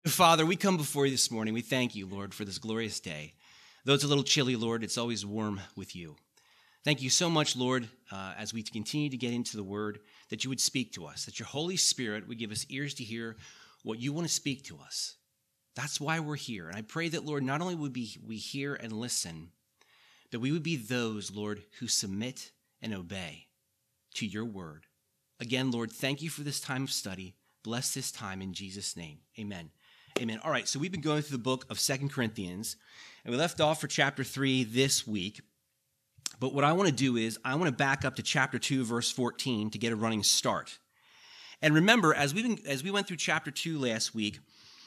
Father, we come before you this morning. We thank you, Lord, for this glorious day. Though it's a little chilly, Lord, it's always warm with you. Thank you so much, Lord, as we continue to get into the word, that you would speak to us, that your Holy Spirit would give us ears to hear what you want to speak to us. That's why we're here. And I pray that, Lord, not only would we hear and listen, but we would be those, Lord, who submit and obey to your word. Again, Lord, thank you for this time of study. Bless this time in Jesus' name. Amen. Amen. All right, so we've been going through the book of 2 Corinthians, and we left off for chapter 3 this week. But what I want to do is I want to back up to chapter 2, verse 14 to get a running start. And remember, as we went through chapter 2 last week,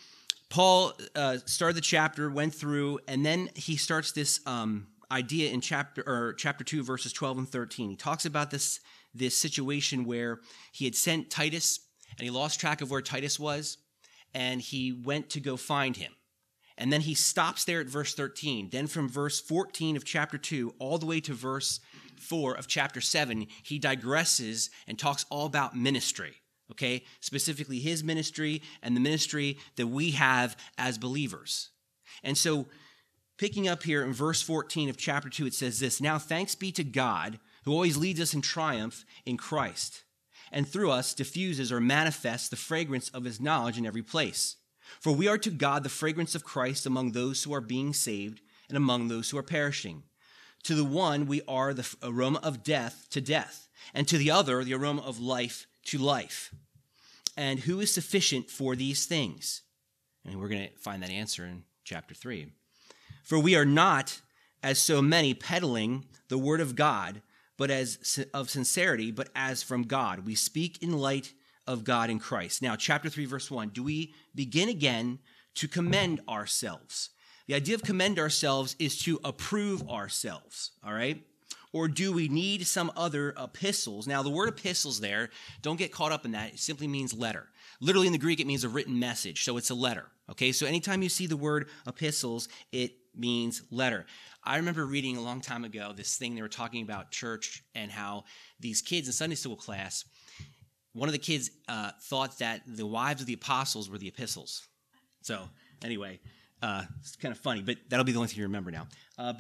Paul started the chapter, went through, and then he starts this idea in chapter 2, verses 12 and 13. He talks about this situation where he had sent Titus, and he lost track of where Titus was, and he went to go find him. And then he stops there at verse 13. Then from verse 14 of chapter 2 all the way to verse 4 of chapter 7, he digresses and talks all about ministry, okay? Specifically his ministry and the ministry that we have as believers. And so picking up here in verse 14 of chapter 2, it says this: "Now thanks be to God who always leads us in triumph in Christ, and through us diffuses or manifests the fragrance of his knowledge in every place. For we are to God the fragrance of Christ among those who are being saved and among those who are perishing. To the one we are the aroma of death to death, and to the other the aroma of life to life. And who is sufficient for these things?" And we're going to find that answer in chapter 3. "For we are not, as so many, peddling the word of God, but as of sincerity, but as from God. We speak in light of God in Christ." Now, chapter 3, verse 1, do we begin again to commend ourselves? The idea of commend ourselves is to approve ourselves, all right? Or do we need some other epistles? Now, the word epistles there, don't get caught up in that. It simply means letter. Literally in the Greek, it means a written message, so it's a letter, okay? So anytime you see the word epistles, it means letter. I remember reading a long time ago this thing they were talking about church and how these kids in Sunday school class, one of the kids thought that the wives of the apostles were the epistles. So anyway, it's kind of funny, but that'll be the only thing you remember now.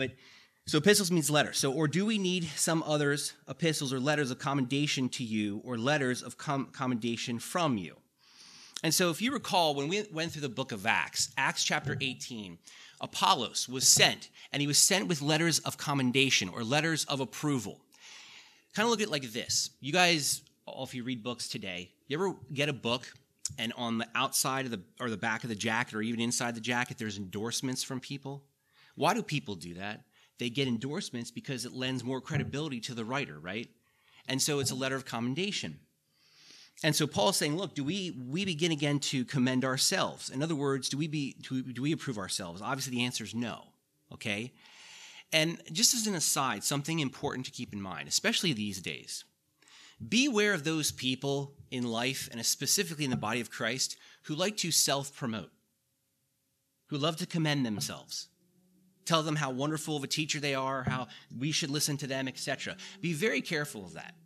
So epistles means letter. So, or do we need some others, epistles or letters of commendation to you, or letters of commendation from you? And so if you recall, when we went through the book of Acts chapter 18, Apollos was sent, and he was sent with letters of commendation or letters of approval. Kind of look at it like this. You guys, if you read books today, you ever get a book and on the outside of the back of the jacket or even inside the jacket, there's endorsements from people? Why do people do that? They get endorsements because it lends more credibility to the writer, right? And so it's a letter of commendation. And so Paul is saying, look, do we begin again to commend ourselves? In other words, do we approve ourselves? Obviously, the answer is no, okay? And just as an aside, something important to keep in mind, especially these days, beware of those people in life, and specifically in the body of Christ, who like to self-promote, who love to commend themselves, tell them how wonderful of a teacher they are, how we should listen to them, etc. Be very careful of that.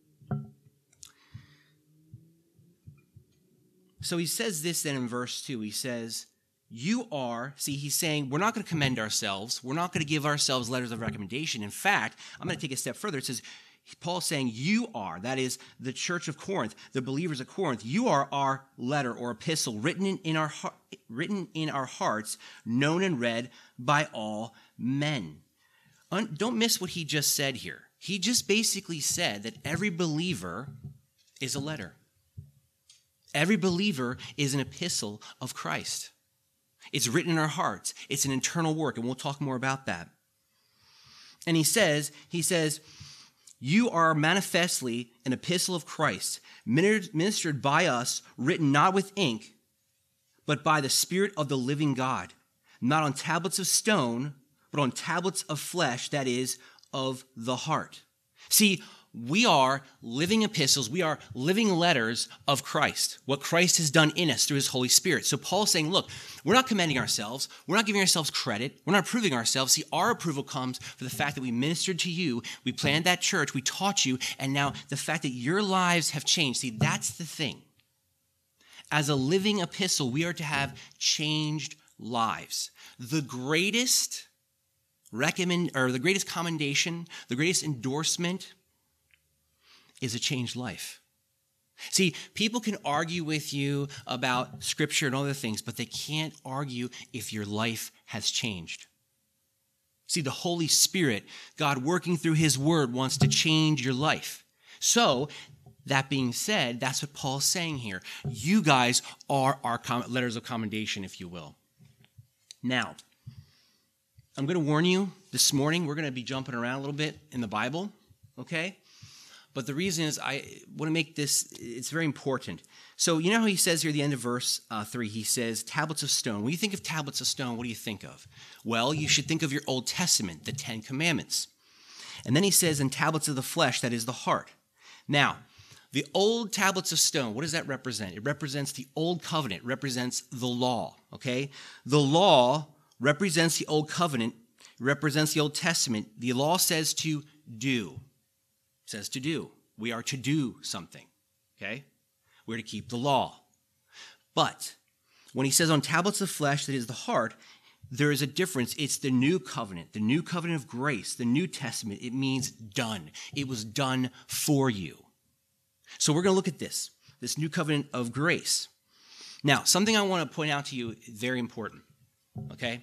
So he says this then in verse 2. He says, he's saying we're not going to commend ourselves. We're not going to give ourselves letters of recommendation. In fact, I'm going to take a step further. It says, Paul's saying you are, that is the church of Corinth, the believers of Corinth, you are our letter or epistle written in our hearts, known and read by all men. Don't miss what he just said here. He just basically said that every believer is a letter. Every believer is an epistle of Christ. It's written in our hearts. It's an internal work, and we'll talk more about that. And he says, you are manifestly an epistle of Christ, ministered by us, written not with ink, but by the Spirit of the living God, not on tablets of stone, but on tablets of flesh, that is, of the heart. See, we are living epistles. We are living letters of Christ, what Christ has done in us through his Holy Spirit. So Paul's saying, look, we're not commending ourselves. We're not giving ourselves credit. We're not approving ourselves. See, our approval comes for the fact that we ministered to you. We planned that church. We taught you. And now the fact that your lives have changed. See, that's the thing. As a living epistle, we are to have changed lives. The greatest the greatest commendation, the greatest endorsement is a changed life. See, people can argue with you about Scripture and other things, but they can't argue if your life has changed. See, the Holy Spirit, God working through His Word, wants to change your life. So, that being said, that's what Paul's saying here. You guys are our letters of commendation, if you will. Now, I'm going to warn you, this morning we're going to be jumping around a little bit in the Bible, okay? But the reason is I want to make this, it's very important. So you know how he says here at the end of verse 3, he says, tablets of stone. When you think of tablets of stone, what do you think of? Well, you should think of your Old Testament, the Ten Commandments. And then he says, and tablets of the flesh, that is the heart. Now, the old tablets of stone, what does that represent? It represents the old covenant, it represents the law, okay? The law represents the old covenant, it represents the Old Testament. The law says to do. It says to do. We are to do something, okay? We're to keep the law. But when he says on tablets of flesh, that is the heart, there is a difference. It's the new covenant of grace, the New Testament. It means done. It was done for you. So we're going to look at this new covenant of grace. Now, something I want to point out to you, very important, okay?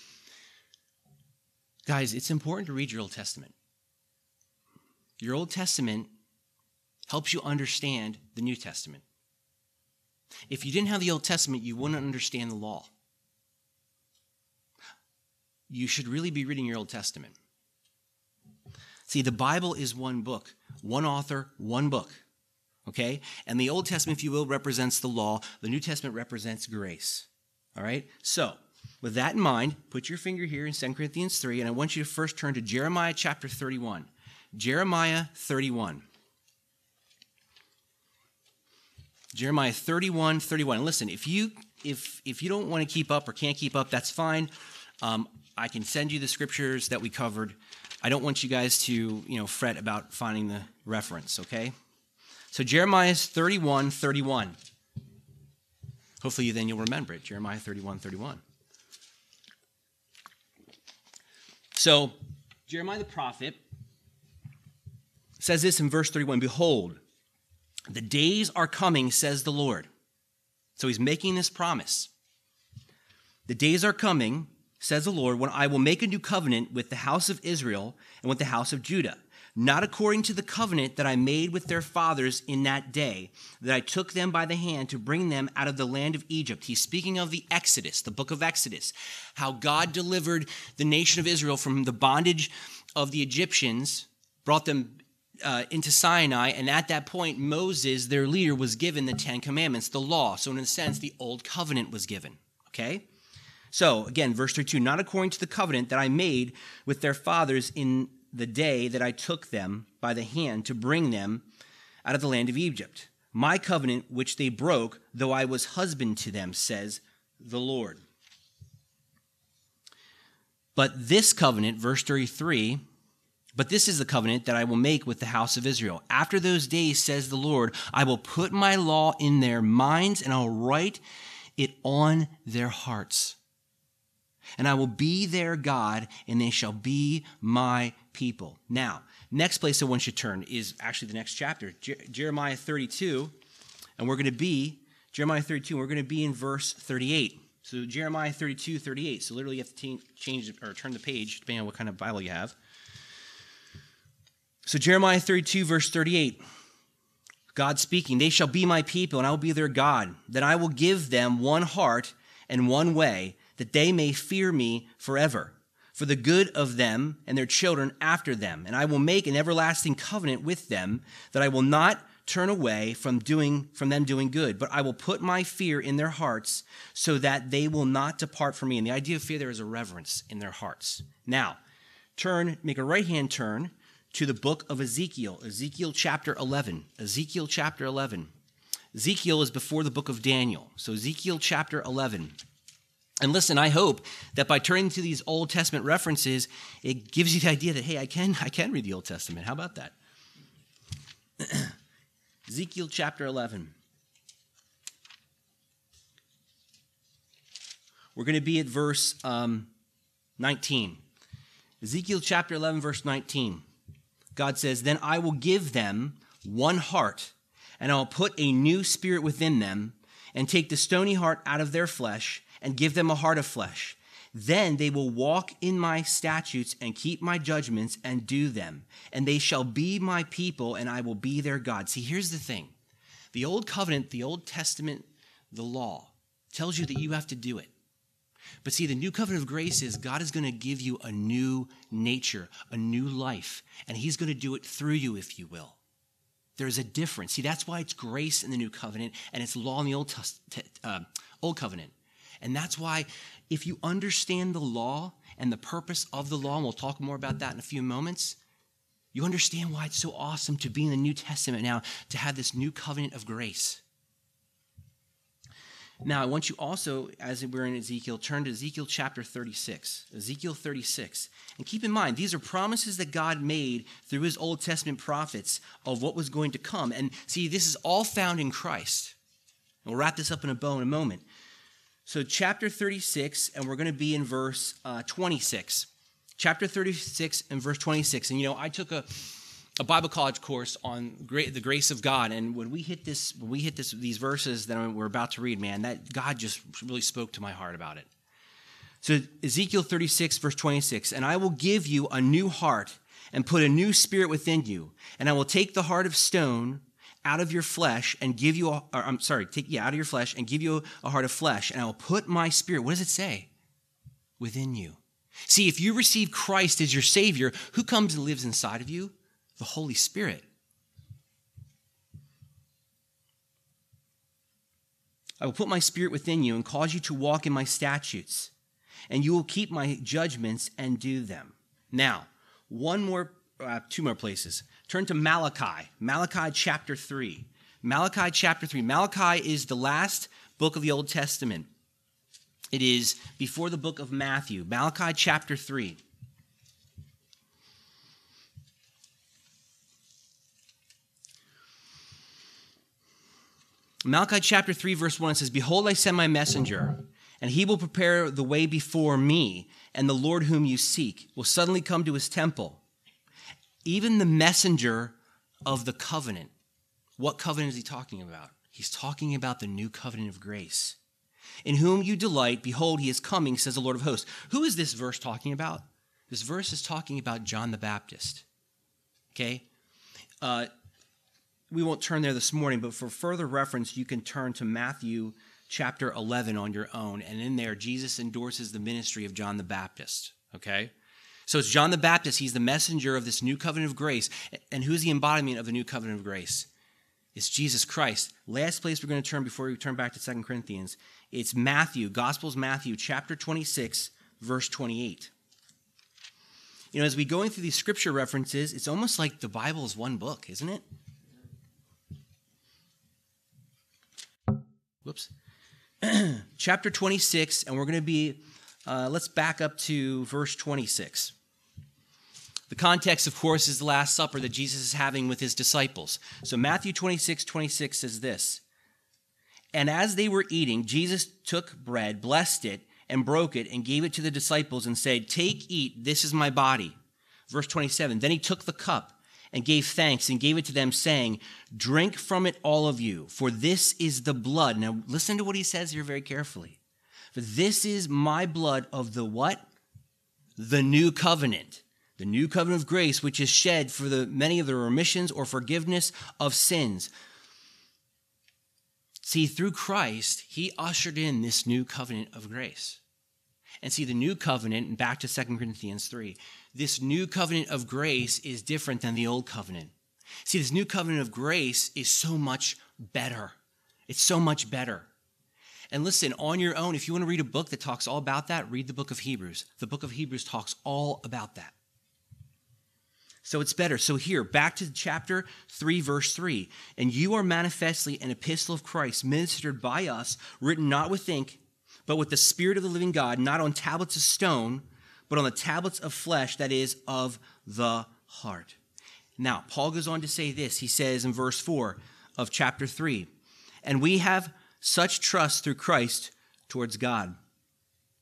Guys, it's important to read your Old Testament. Your Old Testament helps you understand the New Testament. If you didn't have the Old Testament, you wouldn't understand the law. You should really be reading your Old Testament. See, the Bible is one book, one author, one book. Okay? And the Old Testament, if you will, represents the law. The New Testament represents grace. All right? So, with that in mind, put your finger here in 2 Corinthians 3, and I want you to first turn to Jeremiah chapter 31. Jeremiah 31. Jeremiah 31, 31. Listen, if you don't want to keep up or can't keep up, that's fine. I can send you the scriptures that we covered. I don't want you guys to, fret about finding the reference, okay? So Jeremiah 31, 31. Hopefully then you'll remember it. Jeremiah 31, 31. So Jeremiah the prophet says this in verse 31, behold, the days are coming, says the Lord. So he's making this promise. The days are coming, says the Lord, when I will make a new covenant with the house of Israel and with the house of Judah, not according to the covenant that I made with their fathers in that day, that I took them by the hand to bring them out of the land of Egypt. He's speaking of the Exodus, the book of Exodus, how God delivered the nation of Israel from the bondage of the Egyptians, brought them into Sinai, and at that point, Moses, their leader, was given the Ten Commandments, the law. So in a sense, the old covenant was given, okay? So again, verse 32, not according to the covenant that I made with their fathers in the day that I took them by the hand to bring them out of the land of Egypt. My covenant, which they broke, though I was husband to them, says the Lord. But this covenant, verse 33, but this is the covenant that I will make with the house of Israel. After those days, says the Lord, I will put my law in their minds, and I'll write it on their hearts. And I will be their God, and they shall be my people. Now, next place I want you to turn is actually the next chapter, Jeremiah 32, and we're going to be in verse 38. So Jeremiah 32, 38. So literally you have to change or turn the page, depending on what kind of Bible you have. So Jeremiah 32, verse 38, God speaking, they shall be my people, and I will be their God. Then I will give them one heart and one way, that they may fear me forever, for the good of them and their children after them. And I will make an everlasting covenant with them, that I will not turn away from them doing good, but I will put my fear in their hearts, so that they will not depart from me. And the idea of fear there is a reverence in their hearts. Now, make a right-hand turn to the book of Ezekiel, Ezekiel chapter 11. Ezekiel chapter 11. Ezekiel is before the book of Daniel. So Ezekiel chapter 11. And listen, I hope that by turning to these Old Testament references, it gives you the idea that, hey, I can read the Old Testament. How about that? Ezekiel chapter 11. We're going to be at verse 19. Ezekiel chapter 11, verse 19. God says, "Then I will give them one heart, and I will put a new spirit within them, and take the stony heart out of their flesh, and give them a heart of flesh. Then they will walk in my statutes and keep my judgments and do them. And they shall be my people, and I will be their God." See, here's the thing. The Old Covenant, the Old Testament, the law tells you that you have to do it. But see, the new covenant of grace is God is going to give you a new nature, a new life, and he's going to do it through you, if you will. There's a difference. See, that's why it's grace in the new covenant and it's law in the old covenant. And that's why if you understand the law and the purpose of the law, and we'll talk more about that in a few moments, you understand why it's so awesome to be in the New Testament now, to have this new covenant of grace. Now, I want you also, as we're in Ezekiel, turn to Ezekiel chapter 36. Ezekiel 36. And keep in mind, these are promises that God made through his Old Testament prophets of what was going to come. And see, this is all found in Christ. And we'll wrap this up in a moment. So chapter 36, and we're going to be in verse 26. Chapter 36 and verse 26. And I took a Bible college course on the grace of God, and when we hit these verses that we're about to read, man, that God just really spoke to my heart about it. So Ezekiel 36, verse 26, "And I will give you a new heart and put a new spirit within you, and I will take the heart of stone out of your flesh and give you out of your flesh and give you a heart of flesh, and I will put my spirit," what does it say? "Within you." See, if you receive Christ as your Savior, who comes and lives inside of you? The Holy Spirit. "I will put my spirit within you and cause you to walk in my statutes, and you will keep my judgments and do them." Now, two more places. Turn to Malachi. Malachi chapter 3. Malachi chapter 3. Malachi is the last book of the Old Testament. It is before the book of Matthew. Malachi chapter 3. Malachi chapter 3, verse 1 says, "Behold, I send my messenger, and he will prepare the way before me, and the Lord whom you seek will suddenly come to his temple. Even the messenger of the covenant." What covenant is he talking about? He's talking about the new covenant of grace. "In whom you delight, behold, he is coming, says the Lord of hosts." Who is this verse talking about? This verse is talking about John the Baptist. Okay? We won't turn there this morning, but for further reference, you can turn to Matthew chapter 11 on your own. And in there, Jesus endorses the ministry of John the Baptist. Okay? So it's John the Baptist. He's the messenger of this new covenant of grace. And who's the embodiment of the new covenant of grace? It's Jesus Christ. Last place we're going to turn before we turn back to 2 Corinthians. It's Matthew, Gospels Matthew, chapter 26, verse 28. As we go through these scripture references, it's almost like the Bible is one book, isn't it? Whoops. Chapter 26, and we're going to be, let's back up to verse 26. The context, of course, is the Last Supper that Jesus is having with his disciples. So Matthew 26:26 says this, "And as they were eating, Jesus took bread, blessed it, and broke it, and gave it to the disciples, and said, 'Take, eat, this is my body.'" Verse 27, "Then he took the cup and gave thanks and gave it to them, saying, 'Drink from it, all of you, for this is the blood.'" Now listen to what he says here very carefully. "For this is my blood of the" what? "The new covenant. The new covenant of grace, which is shed for many of the remissions or forgiveness of sins." See, through Christ, he ushered in this new covenant of grace. And see, the new covenant, and back to 2 Corinthians 3, this new covenant of grace is different than the old covenant. See, this new covenant of grace is so much better. It's so much better. And listen, on your own, if you want to read a book that talks all about that, read the book of Hebrews. The book of Hebrews talks all about that. So it's better. So here, back to chapter 3, verse 3. "And you are manifestly an epistle of Christ, ministered by us, written not with ink, but with the Spirit of the living God, not on tablets of stone, but on the tablets of flesh, that is, of the heart." Now, Paul goes on to say this. He says in verse 4 of chapter 3, "And we have such trust through Christ towards God."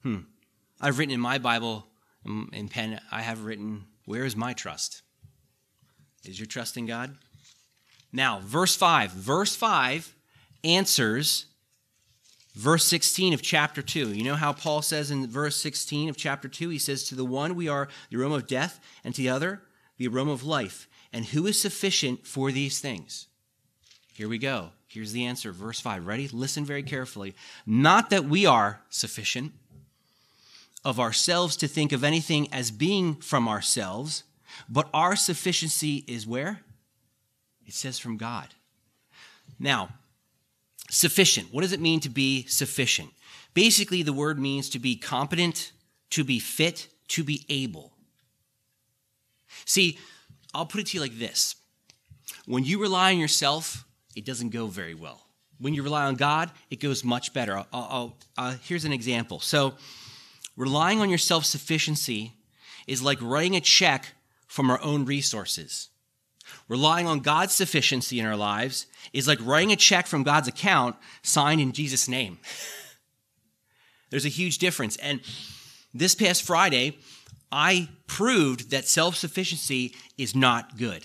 I've written in my Bible, in pen, I have written, where is my trust? Is your trust in God? Now, verse 5. Verse 5 answers verse 16 of chapter 2. You know how Paul says in verse 16 of chapter 2, he says, to the one we are the aroma of death, and to the other the aroma of life. And who is sufficient for these things? Here we go. Here's the answer. Verse 5. Ready? Listen very carefully. Not that we are sufficient of ourselves to think of anything as being from ourselves, but our sufficiency is where? It says from God. Now, sufficient. What does it mean to be sufficient? Basically, the word means to be competent, to be fit, to be able. See, I'll put it to you like this. When you rely on yourself, it doesn't go very well. When you rely on God, it goes much better. Here's an example. So, relying on your self-sufficiency is like writing a check from our own resources. Relying on God's sufficiency in our lives is like writing a check from God's account signed in Jesus' name. There's a huge difference. And this past Friday, I proved that self-sufficiency is not good.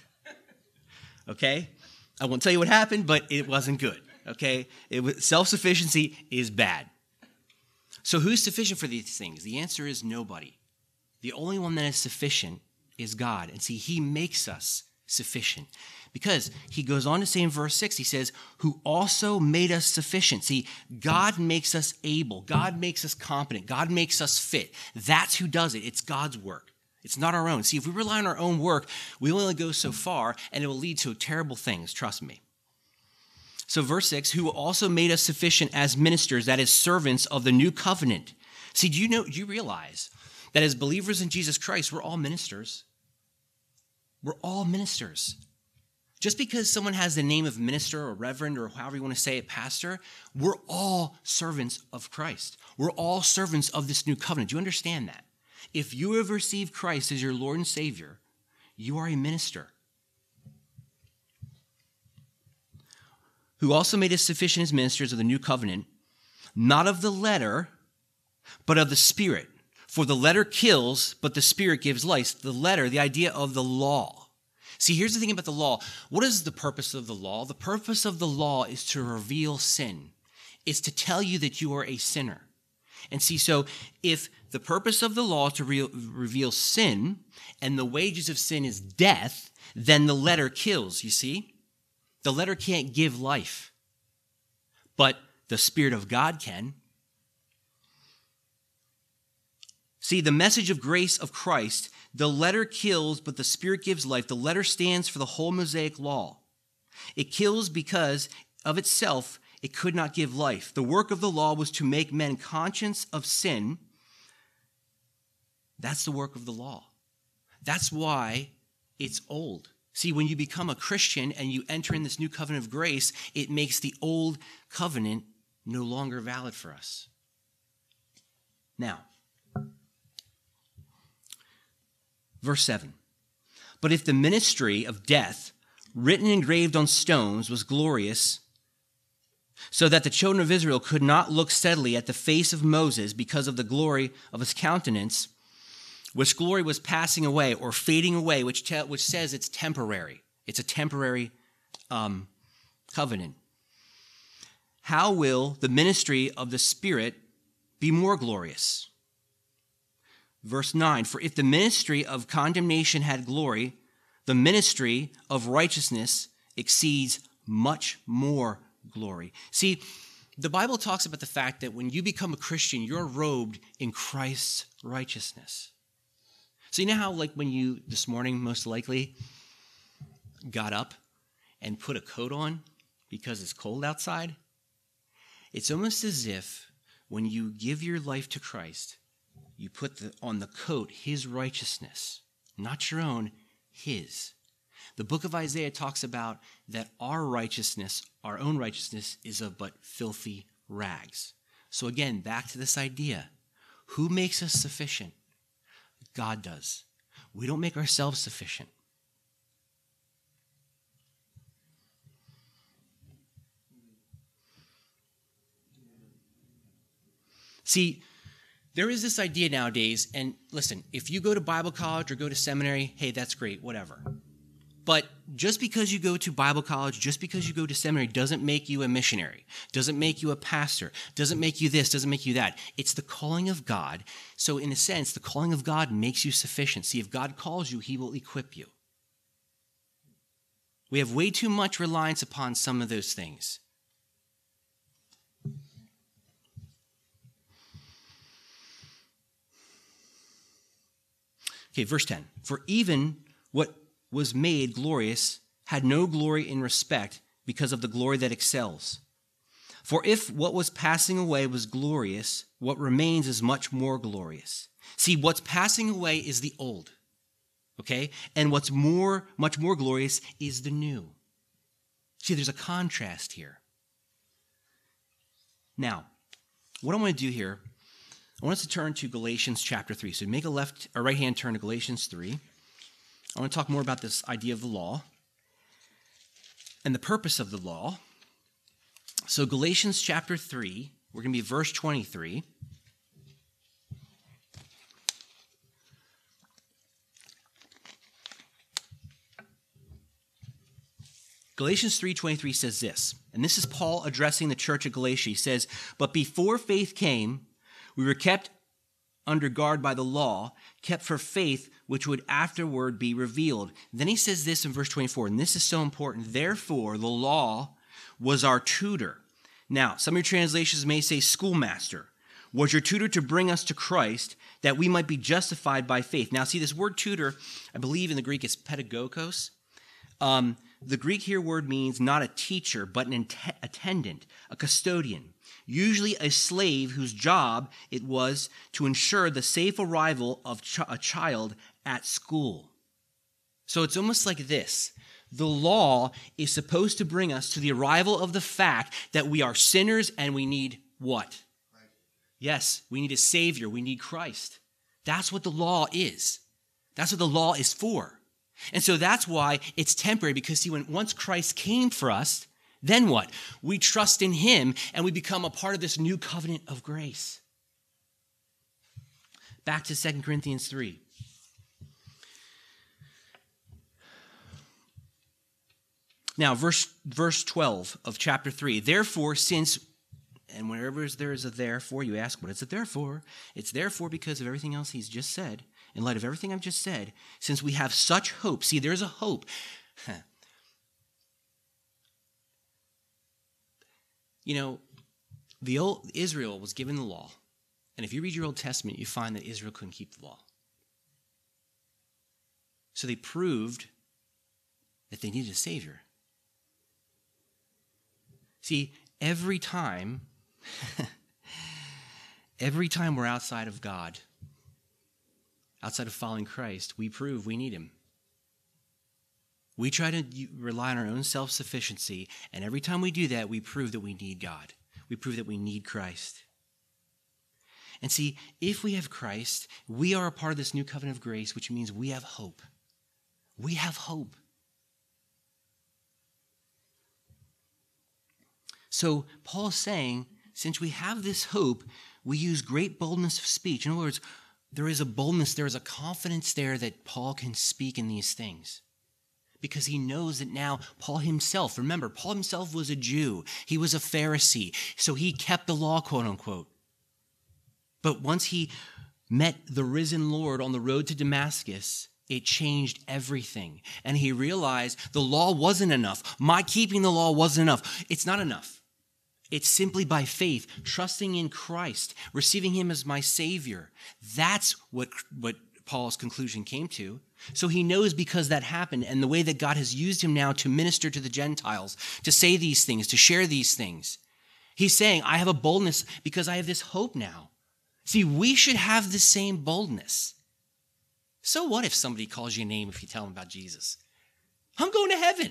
Okay? I won't tell you what happened, but it wasn't good. Okay? Self-sufficiency is bad. So who's sufficient for these things? The answer is nobody. The only one that is sufficient is God. And see, he makes us sufficient. Because he goes on to say in verse 6, he says, who also made us sufficient. See, God makes us able. God makes us competent. God makes us fit. That's who does it. It's God's work. It's not our own. See, if we rely on our own work, we will only go so far, and it will lead to terrible things, trust me. So verse 6, who also made us sufficient as ministers, that is, servants of the new covenant. See, do you realize that as believers in Jesus Christ, we're all ministers? We're all ministers. Just because someone has the name of minister or reverend or however you want to say it, pastor, we're all servants of Christ. We're all servants of this new covenant. Do you understand that? If you have received Christ as your Lord and Savior, you are a minister. Who also made us sufficient as ministers of the new covenant, not of the letter, but of the Spirit. For the letter kills, but the Spirit gives life. The letter, the idea of the law. See, here's the thing about the law. What is the purpose of the law? The purpose of the law is to reveal sin. It's to tell you that you are a sinner. And see, so if the purpose of the law is to reveal sin, and the wages of sin is death, then the letter kills, you see? The letter can't give life, but the Spirit of God can. See, the message of grace of Christ, the letter kills, but the Spirit gives life. The letter stands for the whole Mosaic law. It kills because of itself it could not give life. The work of the law was to make men conscious of sin. That's the work of the law. That's why it's old. See, when you become a Christian and you enter in this new covenant of grace, it makes the old covenant no longer valid for us. Now, verse 7. But if the ministry of death, written and engraved on stones, was glorious, so that the children of Israel could not look steadily at the face of Moses because of the glory of his countenance, which glory was passing away or fading away, which says it's temporary. It's a temporary covenant. How will the ministry of the Spirit be more glorious? Verse 9, for if the ministry of condemnation had glory, the ministry of righteousness exceeds much more glory. See, the Bible talks about the fact that when you become a Christian, you're robed in Christ's righteousness. So you know how, like, when you, this morning, most likely, got up and put a coat on because it's cold outside? It's almost as if when you give your life to Christ, you put on the coat his righteousness, not your own, his. The book of Isaiah talks about that our righteousness, our own righteousness, is of but filthy rags. So again, back to this idea. Who makes us sufficient? God does. We don't make ourselves sufficient. See, there is this idea nowadays, and listen, if you go to Bible college or go to seminary, hey, that's great, whatever. But just because you go to Bible college, just because you go to seminary doesn't make you a missionary, doesn't make you a pastor, doesn't make you this, doesn't make you that. It's the calling of God. So in a sense, the calling of God makes you sufficient. See, if God calls you, he will equip you. We have way too much reliance upon some of those things. Okay, verse 10. For even what was made glorious had no glory in respect because of the glory that excels. For if what was passing away was glorious, what remains is much more glorious. See, what's passing away is the old, okay? And what's much more glorious is the new. See, there's a contrast here. Now, what I want to do here, I want us to turn to Galatians chapter 3. So make a right-hand turn to Galatians 3. I want to talk more about this idea of the law and the purpose of the law. So Galatians chapter 3, we're going to be verse 23. Galatians 3:23 says this, and this is Paul addressing the church at Galatia. He says, "But before faith came, we were kept under guard by the law, kept for faith which would afterward be revealed." Then he says this in verse 24, and this is so important. "Therefore, the law was our tutor." Now, some of your translations may say schoolmaster. "Was your tutor to bring us to Christ, that we might be justified by faith." Now, see, this word tutor, I believe in the Greek, is pedagogos. The Greek here word means not a teacher, but an attendant, a custodian, usually a slave whose job it was to ensure the safe arrival of a child at school. So it's almost like this. The law is supposed to bring us to the arrival of the fact that we are sinners and we need what? Right. Yes, we need a Savior. We need Christ. That's what the law is. That's what the law is for. And so that's why it's temporary, because see, once Christ came for us, then what? We trust in him and we become a part of this new covenant of grace. Back to 2 Corinthians 3. Now, verse 12 of chapter 3. "Therefore, since," and whenever there is a therefore, you ask, what is it there for? It's therefore because of everything else he's just said. In light of everything I've just said, since we have such hope. See, there's a hope. You know, the old Israel was given the law. And if you read your Old Testament, you find that Israel couldn't keep the law. So they proved that they needed a Savior. See, every time we're outside of God, outside of following Christ, we prove we need him. We try to rely on our own self-sufficiency, and every time we do that, we prove that we need God. We prove that we need Christ. And see, if we have Christ, we are a part of this new covenant of grace, which means we have hope. We have hope. So Paul's saying, since we have this hope, we use great boldness of speech. In other words, there is a boldness, there is a confidence there that Paul can speak in these things. Because he knows that now Paul himself, remember, Paul himself was a Jew. He was a Pharisee. So he kept the law, quote unquote. But once he met the risen Lord on the road to Damascus, it changed everything. And he realized the law wasn't enough. My keeping the law wasn't enough. It's not enough. It's simply by faith, trusting in Christ, receiving him as my Savior. That's what Paul's conclusion came to. So he knows because that happened and the way that God has used him now to minister to the Gentiles, to say these things, to share these things. He's saying, I have a boldness because I have this hope now. See, we should have the same boldness. So what if somebody calls you a name if you tell them about Jesus? I'm going to heaven.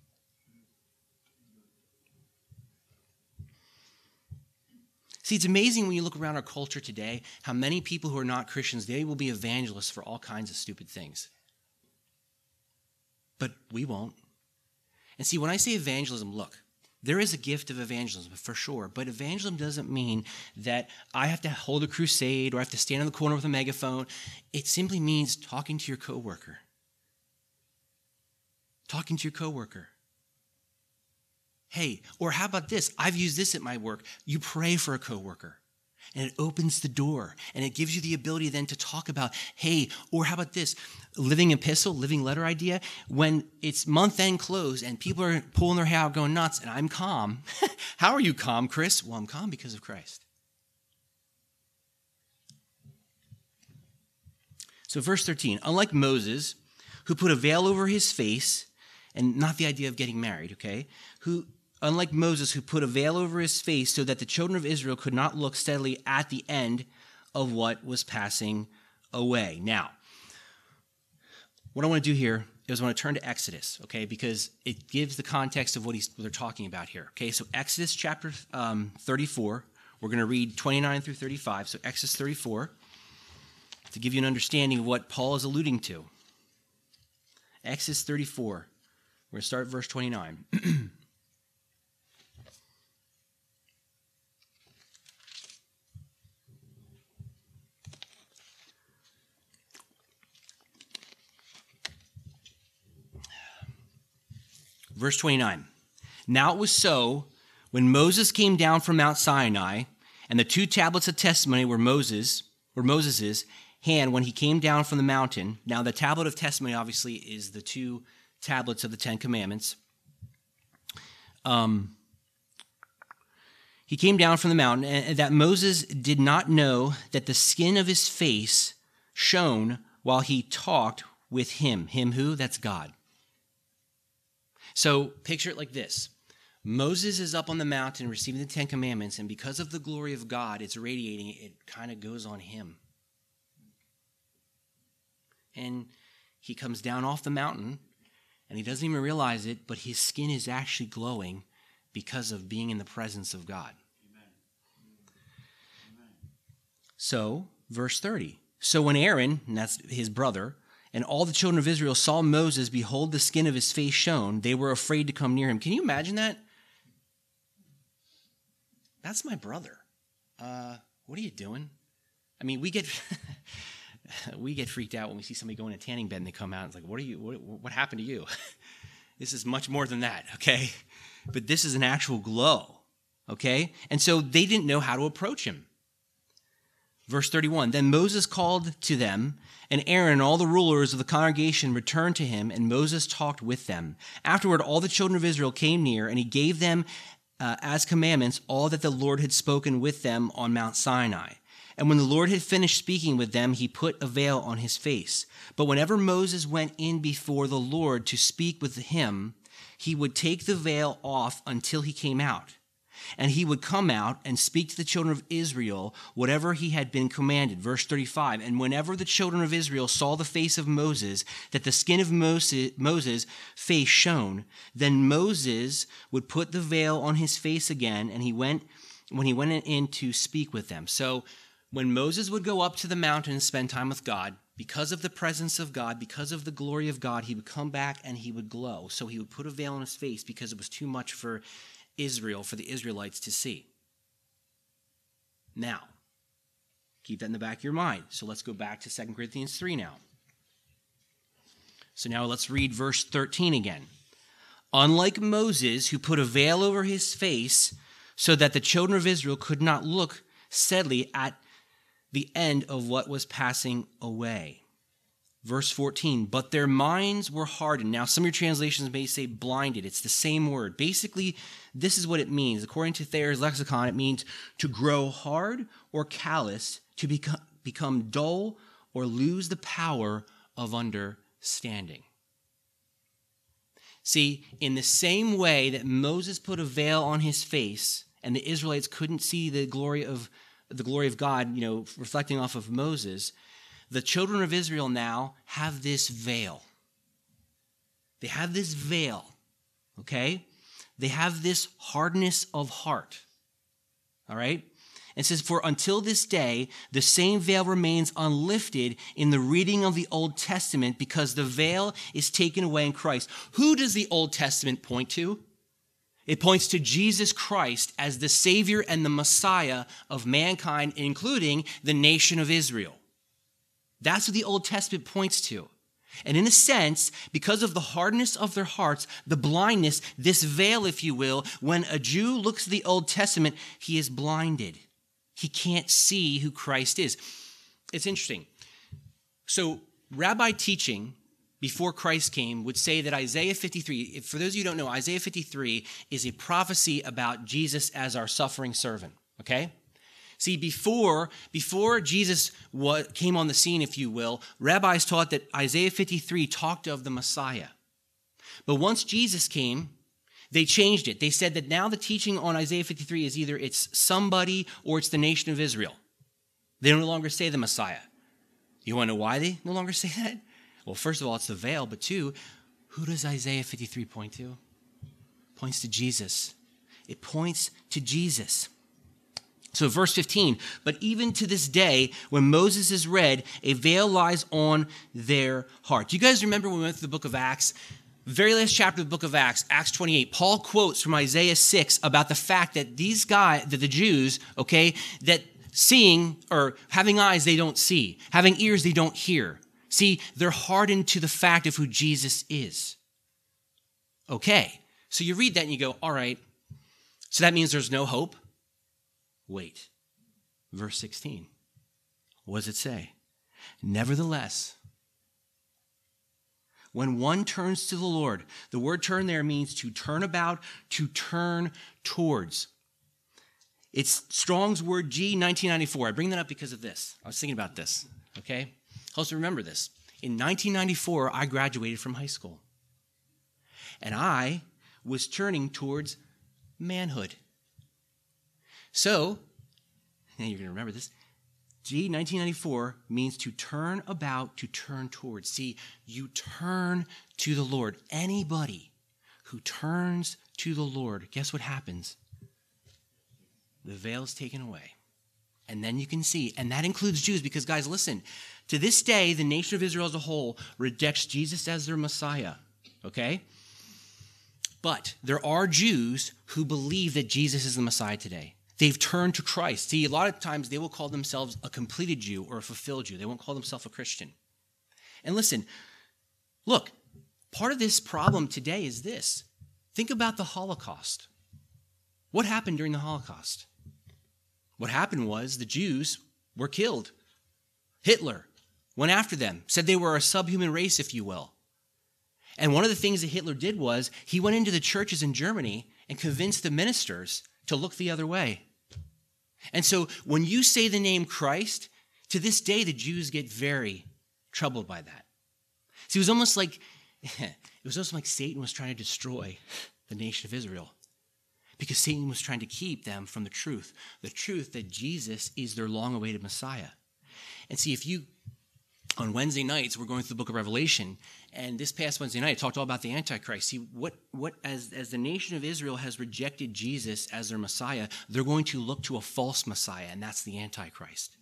See, it's amazing when you look around our culture today, how many people who are not Christians, they will be evangelists for all kinds of stupid things. But we won't. And see, when I say evangelism, look, There is a gift of evangelism, for sure, but evangelism doesn't mean that I have to hold a crusade or I have to stand in the corner with a megaphone. It simply means talking to your coworker. Talking to your coworker. Hey, or how about this? I've used this at my work. You pray for a coworker, and it opens the door, and it gives you the ability then to talk about, hey, or how about this? Living epistle, living letter idea. When it's month-end close and people are pulling their hair out going nuts, and I'm calm. How are you calm, Chris? Well, I'm calm because of Christ. So verse 13, unlike Moses, who put a veil over his face, and not the idea of getting married, okay? Unlike Moses, who put a veil over his face so that the children of Israel could not look steadily at the end of what was passing away. Now, what I want to do here is I want to turn to Exodus, okay, because it gives the context of what they're talking about here, okay? So Exodus chapter 34, we're going to read 29 through 35. So Exodus 34, to give you an understanding of what Paul is alluding to. Exodus 34, we're going to start at verse 29. Verse 29, now it was so, when Moses came down from Mount Sinai, and the 2 tablets of testimony were Moses' hand when he came down from the mountain. Now the tablet of testimony obviously is the 2 tablets of the 10 Commandments. He came down from the mountain, and that Moses did not know that the skin of his face shone while he talked with him. Him who? That's God. So picture it like this. Moses is up on the mountain receiving the 10 Commandments, and because of the glory of God, it's radiating. It kind of goes on him. And he comes down off the mountain, and he doesn't even realize it, but his skin is actually glowing because of being in the presence of God. Amen. So, verse 30. So when Aaron, and that's his brother, and all the children of Israel saw Moses, behold, the skin of his face shone. They were afraid to come near him. Can you imagine that? That's my brother. What are you doing? I mean, we get freaked out when we see somebody go in a tanning bed and they come out. It's like, what happened to you? This is much more than that, okay? But this is an actual glow, okay? And so they didn't know how to approach him. Verse 31, then Moses called to them, and Aaron and all the rulers of the congregation returned to him, and Moses talked with them. Afterward, all the children of Israel came near, and he gave them as commandments all that the Lord had spoken with them on Mount Sinai. And when the Lord had finished speaking with them, he put a veil on his face. But whenever Moses went in before the Lord to speak with him, he would take the veil off until he came out. And he would come out and speak to the children of Israel whatever he had been commanded. Verse 35, and whenever the children of Israel saw the face of Moses, that the skin of Moses' face shone, then Moses would put the veil on his face again, and when he went in to speak with them. So when Moses would go up to the mountain and spend time with God, because of the presence of God, because of the glory of God, he would come back and he would glow. So he would put a veil on his face because it was too much for Israel, for the Israelites to see. Now, keep that in the back of your mind. So let's go back to 2 Corinthians 3 now. So now let's read verse 13 again. Unlike Moses, who put a veil over his face so that the children of Israel could not look steadily at the end of what was passing away. Verse 14, but their minds were hardened. Now, some of your translations may say blinded. It's the same word. Basically, this is what it means. According to Thayer's lexicon, it means to grow hard or callous, to become dull or lose the power of understanding. See, in the same way that Moses put a veil on his face and the Israelites couldn't see the glory of God, reflecting off of Moses, the children of Israel now have this veil. They have this veil, okay? They have this hardness of heart, all right? And it says, for until this day, the same veil remains unlifted in the reading of the Old Testament because the veil is taken away in Christ. Who does the Old Testament point to? It points to Jesus Christ as the Savior and the Messiah of mankind, including the nation of Israel. That's what the Old Testament points to. And in a sense, because of the hardness of their hearts, the blindness, this veil, if you will, when a Jew looks at the Old Testament, he is blinded. He can't see who Christ is. It's interesting. So, rabbi teaching before Christ came would say that Isaiah 53, for those of you who don't know, Isaiah 53 is a prophecy about Jesus as our suffering servant, okay? See, before Jesus came on the scene, if you will, rabbis taught that Isaiah 53 talked of the Messiah. But once Jesus came, they changed it. They said that now the teaching on Isaiah 53 is either it's somebody or it's the nation of Israel. They no longer say the Messiah. You want to know why they no longer say that? Well, first of all, it's the veil, but two, who does Isaiah 53 point to? It points to Jesus. It points to Jesus. So verse 15, but even to this day, when Moses is read, a veil lies on their heart. Do you guys remember when we went through the book of Acts? Very last chapter of the book of Acts, Acts 28, Paul quotes from Isaiah 6 about the fact that that the Jews, okay, that seeing or having eyes they don't see, having ears they don't hear. See, they're hardened to the fact of who Jesus is. Okay, so you read that and you go, all right, so that means there's no hope? Wait, verse 16. What does it say? Nevertheless, when one turns to the Lord, the word turn there means to turn about, to turn towards. It's Strong's word G 1994. I bring that up because of this. I was thinking about this, okay? Also remember this. In 1994, I graduated from high school. And I was turning towards manhood. So, now you're going to remember this, G 1994 means to turn about, to turn towards. See, you turn to the Lord. Anybody who turns to the Lord, guess what happens? The veil is taken away. And then you can see, and that includes Jews, because guys, listen, to this day, the nation of Israel as a whole rejects Jesus as their Messiah, okay? But there are Jews who believe that Jesus is the Messiah today. They've turned to Christ. See, a lot of times they will call themselves a completed Jew or a fulfilled Jew. They won't call themselves a Christian. And listen, look, part of this problem today is this. Think about the Holocaust. What happened during the Holocaust? What happened was the Jews were killed. Hitler went after them, said they were a subhuman race, if you will. And one of the things that Hitler did was he went into the churches in Germany and convinced the ministers to look the other way. And so when you say the name Christ, to this day, the Jews get very troubled by that. See, it was almost like Satan was trying to destroy the nation of Israel because Satan was trying to keep them from the truth that Jesus is their long-awaited Messiah. And see, on Wednesday nights, we're going through the book of Revelation, and this past Wednesday night, I talked all about the Antichrist. See, as the nation of Israel has rejected Jesus as their Messiah, they're going to look to a false Messiah, and that's the Antichrist.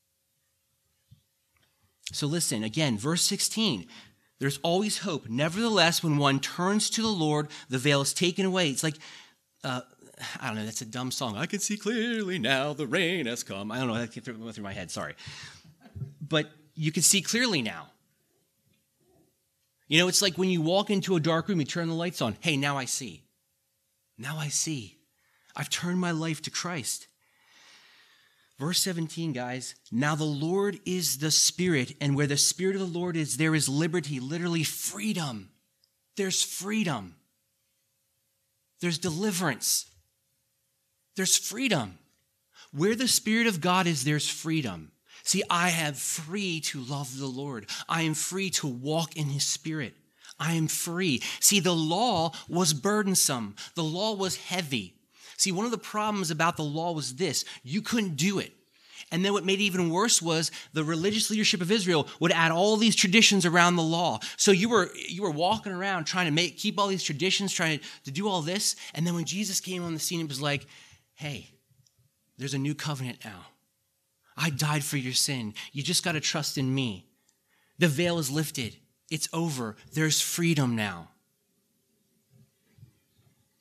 So listen, again, verse 16, there's always hope. Nevertheless, when one turns to the Lord, the veil is taken away. It's like, I don't know, that's a dumb song. I can see clearly now, the rain has come. I don't know, that went through my head, sorry. But you can see clearly now. You know, it's like when you walk into a dark room, you turn the lights on. Hey, now I see. Now I see. I've turned my life to Christ. Verse 17, guys. Now the Lord is the Spirit, and where the Spirit of the Lord is, there is liberty, literally freedom. There's freedom. There's deliverance. There's freedom. Where the Spirit of God is, there's freedom. See, I am free to love the Lord. I am free to walk in His Spirit. I am free. See, the law was burdensome. The law was heavy. See, one of the problems about the law was this. You couldn't do it. And then what made it even worse was the religious leadership of Israel would add all these traditions around the law. So you were walking around trying to keep all these traditions, trying to do all this. And then when Jesus came on the scene, it was like, hey, there's a new covenant now. I died for your sin. You just got to trust in me. The veil is lifted. It's over. There's freedom now.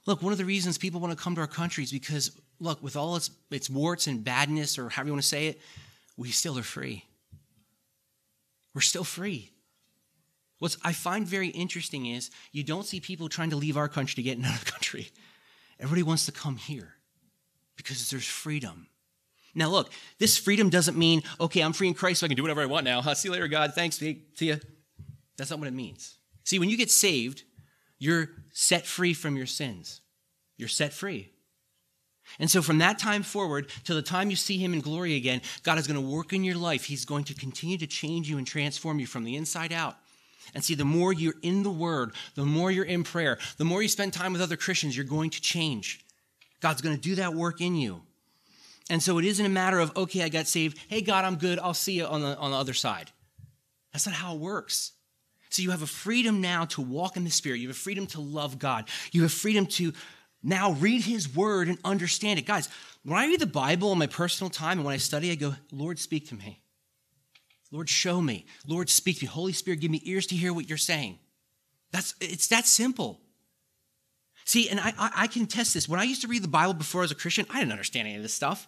Look, one of the reasons people want to come to our country is because, look, with all its warts and badness, or however you want to say it, we still are free. We're still free. What I find very interesting is you don't see people trying to leave our country to get in another country. Everybody wants to come here because there's freedom. Now, look, this freedom doesn't mean, okay, I'm free in Christ, so I can do whatever I want now. See you later, God. Thanks. See ya. That's not what it means. See, when you get saved, you're set free from your sins. You're set free. And so from that time forward till the time you see him in glory again, God is going to work in your life. He's going to continue to change you and transform you from the inside out. And see, the more you're in the Word, the more you're in prayer, the more you spend time with other Christians, you're going to change. God's going to do that work in you. And so it isn't a matter of, okay, I got saved. Hey, God, I'm good. I'll see you on the other side. That's not how it works. So you have a freedom now to walk in the Spirit. You have a freedom to love God. You have freedom to now read his word and understand it. Guys, when I read the Bible in my personal time and when I study, I go, Lord, speak to me. Lord, show me. Lord, speak to me. Holy Spirit, give me ears to hear what you're saying. It's that simple. See, and I can test this. When I used to read the Bible before I was a Christian, I didn't understand any of this stuff.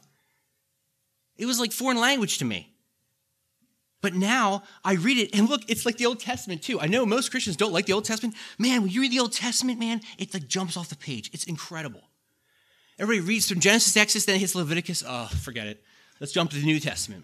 It was like foreign language to me. But now I read it, and look, it's like the Old Testament too. I know most Christians don't like the Old Testament. Man, when you read the Old Testament, man, it like jumps off the page. It's incredible. Everybody reads from Genesis, Exodus, then it hits Leviticus. Oh, forget it. Let's jump to the New Testament.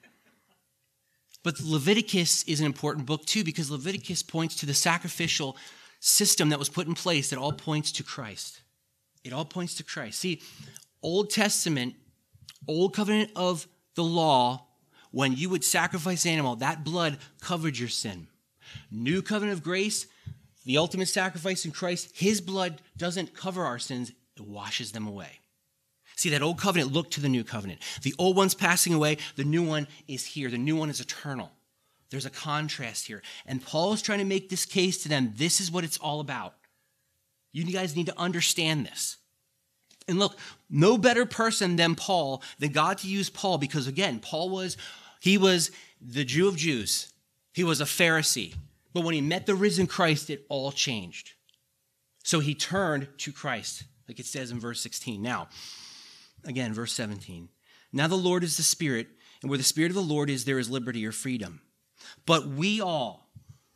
But Leviticus is an important book too, because Leviticus points to the sacrificial system that was put in place that all points to Christ. It all points to Christ. See, Old Testament, Old Covenant of the law, when you would sacrifice an animal, that blood covered your sin. New Covenant of grace, the ultimate sacrifice in Christ, his blood doesn't cover our sins, it washes them away. See, that old covenant looked to the new covenant. The old one's passing away, the new one is here. The new one is eternal. There's a contrast here. And Paul is trying to make this case to them. This is what it's all about. You guys need to understand this. And look, no better person than Paul, than God to use Paul, because again, he was the Jew of Jews. He was a Pharisee. But when he met the risen Christ, it all changed. So he turned to Christ, like it says in verse 16. Now, again, verse 17. Now the Lord is the Spirit, and where the Spirit of the Lord is, there is liberty or freedom. But we all,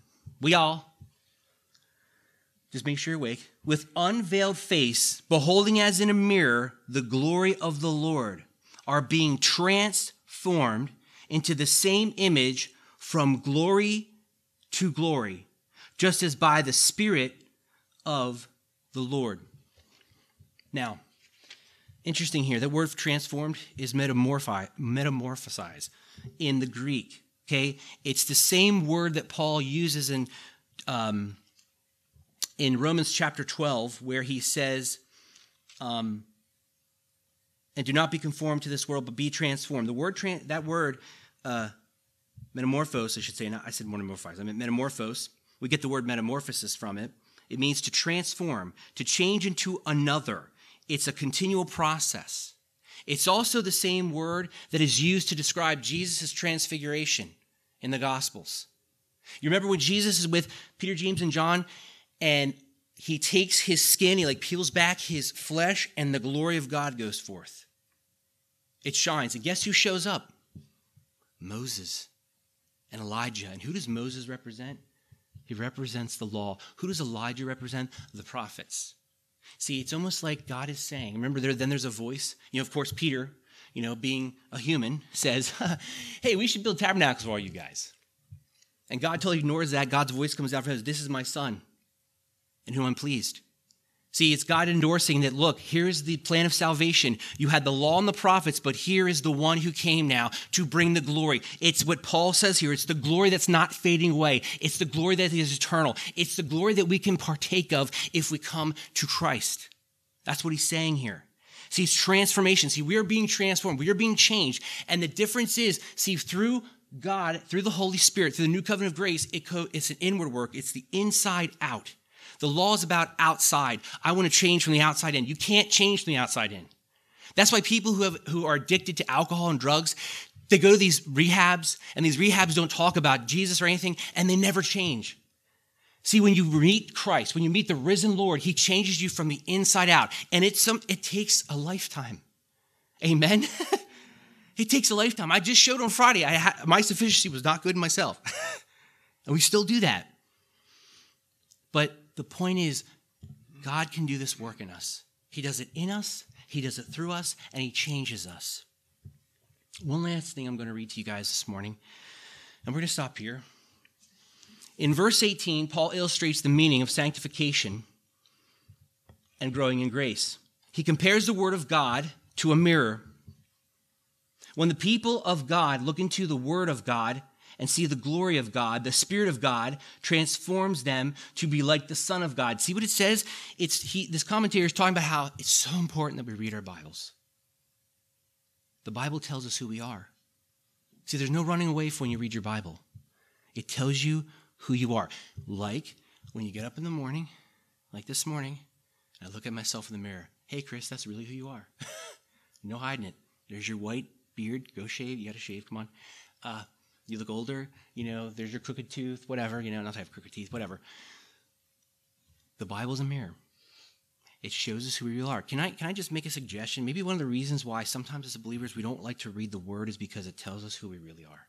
just make sure you're awake, with unveiled face, beholding as in a mirror the glory of the Lord, are being transformed into the same image from glory to glory, just as by the Spirit of the Lord. Now, interesting here, that word transformed is metamorphosize in the Greek, okay? It's the same word that Paul uses in Romans chapter 12, where he says, and do not be conformed to this world, but be transformed. The word, metamorphose, I should say, not, I said metamorphose, I meant metamorphose. We get the word metamorphosis from it. It means to transform, to change into another. It's a continual process. It's also the same word that is used to describe Jesus' transfiguration in the Gospels. You remember when Jesus is with Peter, James, and John, and he takes his skin, he like peels back his flesh, and the glory of God goes forth. It shines. And guess who shows up? Moses and Elijah. And who does Moses represent? He represents the law. Who does Elijah represent? The prophets. See, it's almost like God is saying, remember, then there's a voice. Of course, Peter, being a human, says, hey, we should build tabernacles for all you guys. And God totally ignores that. God's voice comes out from him, this is my son, in whom I'm pleased. See, it's God endorsing that, look, here's the plan of salvation. You had the law and the prophets, but here is the one who came now to bring the glory. It's what Paul says here. It's the glory that's not fading away. It's the glory that is eternal. It's the glory that we can partake of if we come to Christ. That's what he's saying here. See, it's transformation. See, we are being transformed. We are being changed. And the difference is, see, through God, through the Holy Spirit, through the new covenant of grace, it's an inward work. It's the inside out. The law is about outside. I want to change from the outside in. You can't change from the outside in. That's why people who are addicted to alcohol and drugs, they go to these rehabs, and these rehabs don't talk about Jesus or anything, and they never change. See, when you meet Christ, when you meet the risen Lord, he changes you from the inside out. And it takes a lifetime. Amen? It takes a lifetime. I just showed on Friday, my sufficiency was not good in myself. And we still do that. But the point is, God can do this work in us. He does it in us, he does it through us, and he changes us. One last thing I'm going to read to you guys this morning, and we're going to stop here. In verse 18, Paul illustrates the meaning of sanctification and growing in grace. He compares the word of God to a mirror. When the people of God look into the word of God and see the glory of God, the Spirit of God transforms them to be like the Son of God. See what it says? This commentator is talking about how it's so important that we read our Bibles. The Bible tells us who we are. See, there's no running away from when you read your Bible. It tells you who you are. Like when you get up in the morning, like this morning, I look at myself in the mirror. Hey, Chris, that's really who you are. No hiding it. There's your white beard. Go shave. You got to shave. Come on. You look older. There's your crooked tooth. Whatever. Not that I have crooked teeth. Whatever. The Bible's a mirror. It shows us who we are. Can I just make a suggestion? Maybe one of the reasons why sometimes as believers we don't like to read the Word is because it tells us who we really are.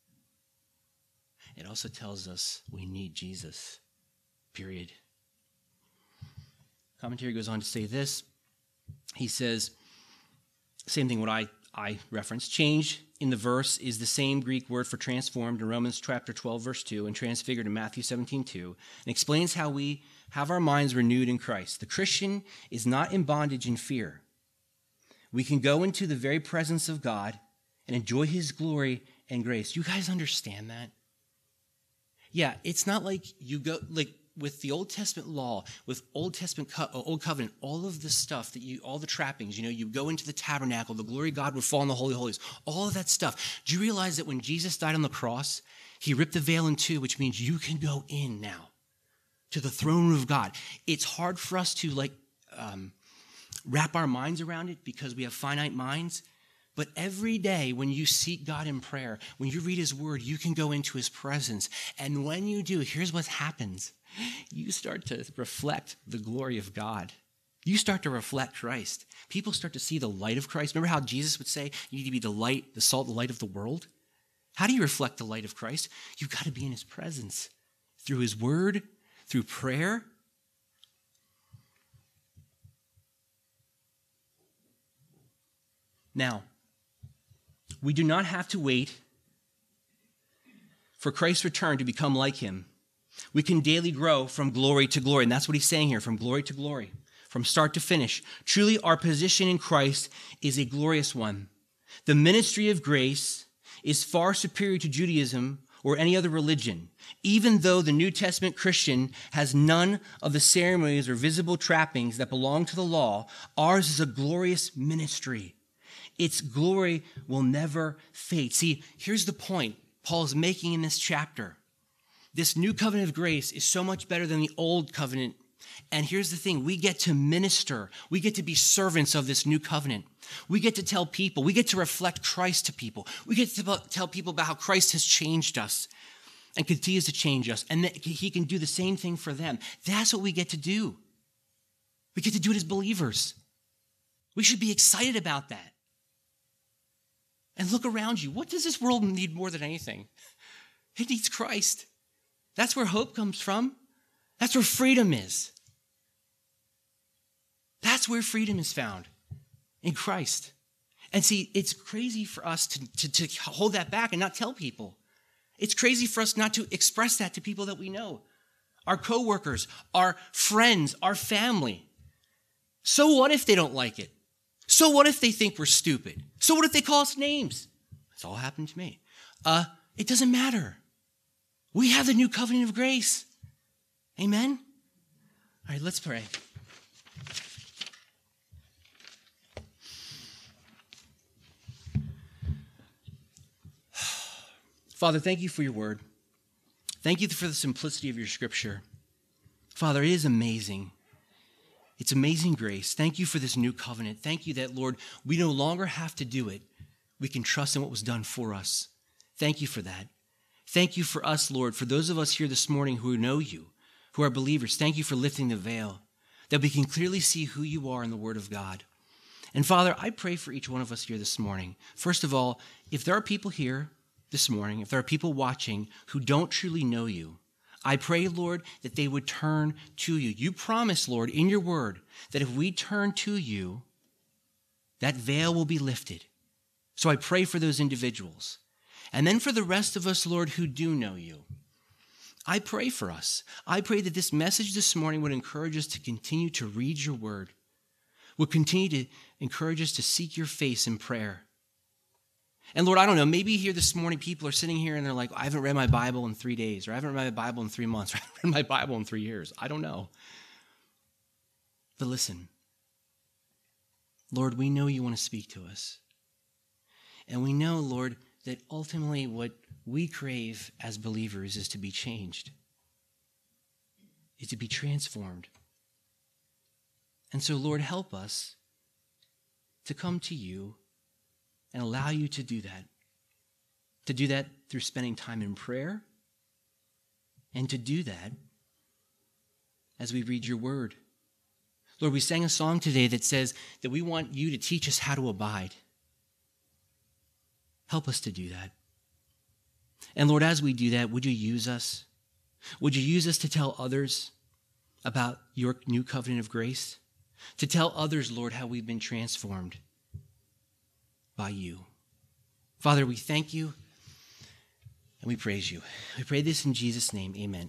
It also tells us we need Jesus, period. Commentary goes on to say this. He says, same thing what I referenced, change in the verse is the same Greek word for transformed in Romans chapter 12, verse 2, and transfigured in Matthew 17, 2, and explains how we have our minds renewed in Christ. The Christian is not in bondage and fear. We can go into the very presence of God and enjoy his glory and grace. You guys understand that? Yeah, it's not like you go, like with the Old Testament law, with Old Testament, Old Covenant, all of the stuff all the trappings, you go into the tabernacle, the glory of God would fall in the Holy of Holies, all of that stuff. Do you realize that when Jesus died on the cross, he ripped the veil in two, which means you can go in now to the throne room of God. It's hard for us to wrap our minds around it because we have finite minds. But every day when you seek God in prayer, when you read his word, you can go into his presence. And when you do, here's what happens. You start to reflect the glory of God. You start to reflect Christ. People start to see the light of Christ. Remember how Jesus would say, you need to be the light, the salt, the light of the world? How do you reflect the light of Christ? You've got to be in his presence through his word, through prayer. Now, we do not have to wait for Christ's return to become like him. We can daily grow from glory to glory. And that's what he's saying here, from glory to glory, from start to finish. Truly, our position in Christ is a glorious one. The ministry of grace is far superior to Judaism or any other religion. Even though the New Testament Christian has none of the ceremonies or visible trappings that belong to the law, ours is a glorious ministry. Its glory will never fade. See, here's the point Paul is making in this chapter. This new covenant of grace is so much better than the old covenant. And here's the thing, we get to minister. We get to be servants of this new covenant. We get to tell people, we get to reflect Christ to people. We get to tell people about how Christ has changed us and continues to change us. And that he can do the same thing for them. That's what we get to do. We get to do it as believers. We should be excited about that. And look around you. What does this world need more than anything? It needs Christ. That's where hope comes from. That's where freedom is. That's where freedom is found, in Christ. And see, it's crazy for us to hold that back and not tell people. It's crazy for us not to express that to people that we know. Our coworkers, our friends, our family. So what if they don't like it? So what if they think we're stupid? So what if they call us names? That's all happened to me. It doesn't matter. We have the new covenant of grace. Amen? All right, let's pray. Father, thank you for your word. Thank you for the simplicity of your scripture. Father, it is amazing. It's amazing grace. Thank you for this new covenant. Thank you that, Lord, we no longer have to do it. We can trust in what was done for us. Thank you for that. Thank you for us, Lord, for those of us here this morning who know you, who are believers, thank you for lifting the veil, that we can clearly see who you are in the Word of God. And Father, I pray for each one of us here this morning. First of all, if there are people here this morning, if there are people watching who don't truly know you, I pray, Lord, that they would turn to you. You promise, Lord, in your word, that if we turn to you, that veil will be lifted. So I pray for those individuals. And then for the rest of us, Lord, who do know you, I pray for us. I pray that this message this morning would encourage us to continue to read your word, would continue to encourage us to seek your face in prayer. And Lord, I don't know, maybe here this morning people are sitting here and they're like, I haven't read my Bible in 3 days, or I haven't read my Bible in 3 months, or I haven't read my Bible in 3 years. I don't know. But listen, Lord, we know you want to speak to us. And we know, Lord, that ultimately what we crave as believers is to be changed, is to be transformed. And so, Lord, help us to come to you and allow you to do that through spending time in prayer, and to do that as we read your word. Lord, we sang a song today that says that we want you to teach us how to abide. Help us to do that. And Lord, as we do that, would you use us? Would you use us to tell others about your new covenant of grace? To tell others, Lord, how we've been transformed by you. Father, we thank you and we praise you. We pray this in Jesus' name. Amen.